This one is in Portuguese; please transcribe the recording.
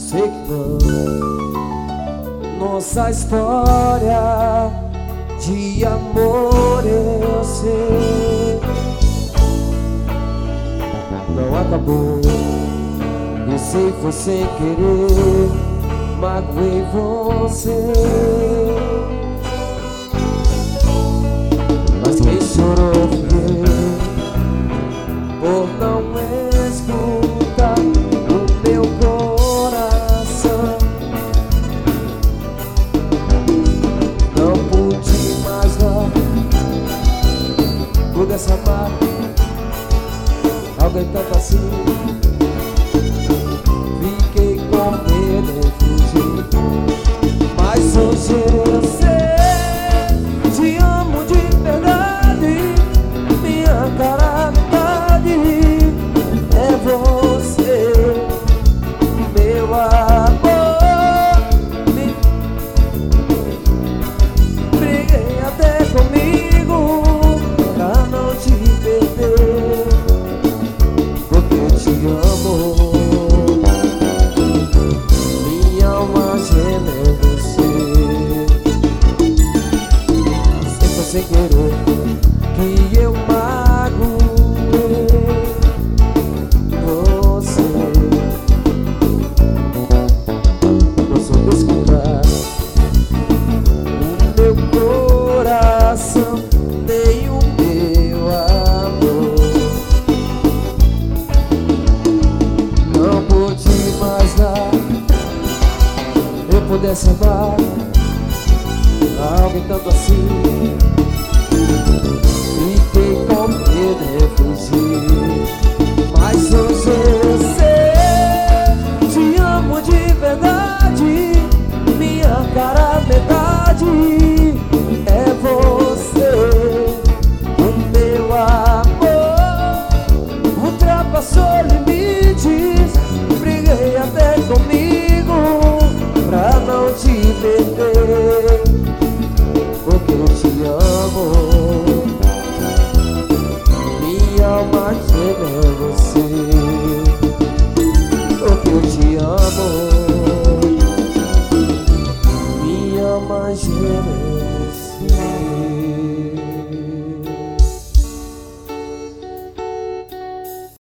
sei que não. Nossa história de amor eu sei não acabou. Eu sei foi sem querer, magoei você. Mas quem chorou fui eu, por não escutar o meu coração. Não pude mais dar por essa marca, alguém tanto assim. Fiquei com medo em fugir, mas hoje eu sei, te amo de verdade. Minha cara metade é você, meu amor. Briguei até comigo pra não te perder, porque eu te amo. Minha alma gêmea é você. Sei que foi sem querer que eu magoei você. Não soube escutar o meu coração, nem o meu amor. Não pude mais dar, eu pudesse amar alguém tanto assim. Fiquei com medo de fugir, mas hoje